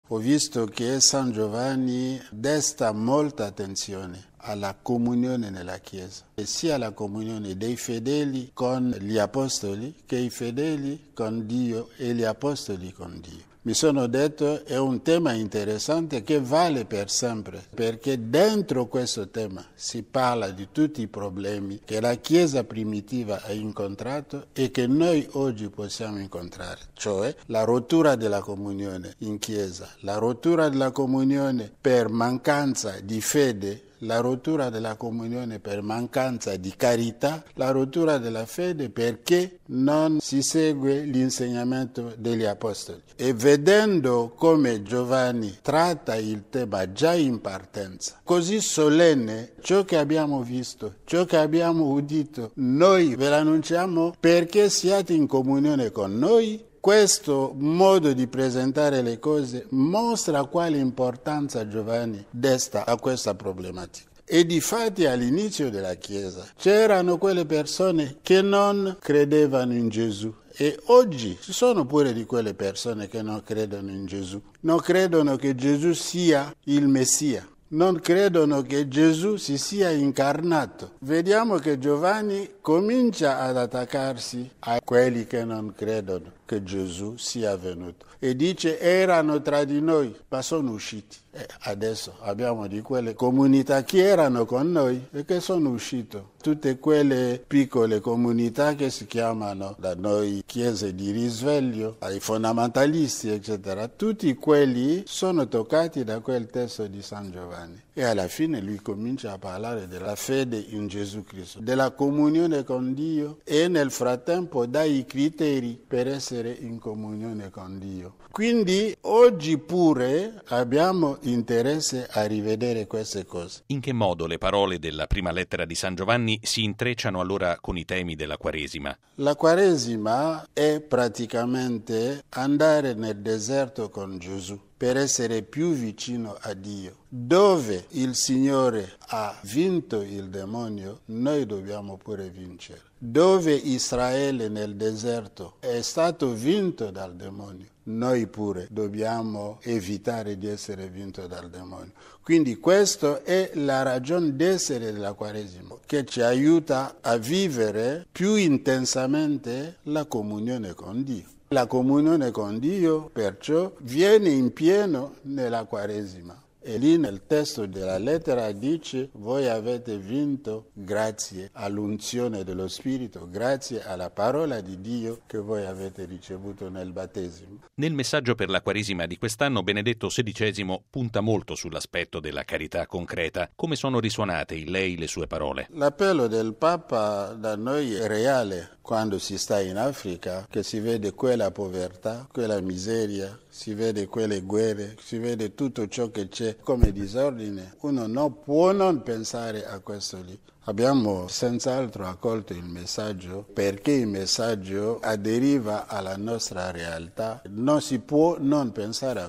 Ho visto che San Giovanni desta molta attenzione alla comunione nella Chiesa, e sia la comunione dei fedeli con gli apostoli che i fedeli con Dio e gli apostoli con Dio. Mi sono detto è un tema interessante che vale per sempre, perché dentro questo tema si parla di tutti i problemi che la Chiesa primitiva ha incontrato e che noi oggi possiamo incontrare, cioè la rottura della comunione in Chiesa, la rottura della comunione per mancanza di fede, la rottura della comunione per mancanza di carità, la rottura della fede perché non si segue l'insegnamento degli apostoli. E vedendo come Giovanni tratta il tema già in partenza, così solenne, ciò che abbiamo visto, ciò che abbiamo udito, noi ve l'annunciamo perché siate in comunione con noi. Questo modo di presentare le cose mostra quale importanza Giovanni desta a questa problematica. E difatti all'inizio della Chiesa c'erano quelle persone che non credevano in Gesù. E oggi ci sono pure di quelle persone che non credono in Gesù. Non credono che Gesù sia il Messia. Non credono che Gesù si sia incarnato. Vediamo che Giovanni comincia ad attaccarsi a quelli che non credono che Gesù sia venuto. E dice erano tra di noi, ma sono usciti. E adesso abbiamo di quelle comunità che erano con noi e che sono uscite. Tutte quelle piccole comunità che si chiamano da noi chiese di risveglio, ai fondamentalisti, eccetera. Tutti quelli sono toccati da quel testo di San Giovanni. E alla fine lui comincia a parlare della fede in Gesù Cristo, della comunione con Dio e nel frattempo dà i criteri per essere in comunione con Dio. Quindi oggi pure abbiamo interesse a rivedere queste cose. In che modo le parole della prima lettera di San Giovanni si intrecciano allora con i temi della Quaresima? La Quaresima è praticamente andare nel deserto con Gesù per essere più vicino a Dio. Dove il Signore ha vinto il demonio, noi dobbiamo pure vincere. Dove Israele nel deserto è stato vinto dal demonio, noi pure dobbiamo evitare di essere vinto dal demonio. Quindi questa è la ragione d'essere della Quaresima, che ci aiuta a vivere più intensamente la comunione con Dio. La comunione con Dio, perciò, viene in pieno nella Quaresima. E lì nel testo della lettera dice: voi avete vinto grazie all'unzione dello Spirito, grazie alla parola di Dio che voi avete ricevuto nel battesimo. Nel messaggio per la Quaresima di quest'anno Benedetto XVI punta molto sull'aspetto della carità concreta. Come sono risuonate in lei le sue parole? L'appello del Papa da noi è reale. Quando si sta in Africa, che si vede quella povertà, quella miseria, si vede quelle guerre, si vede tutto ciò che c'è come disordine, uno non può non pensare a questo lì. Abbiamo senz'altro accolto il messaggio perché il messaggio aderiva alla nostra realtà. Non si può non pensare a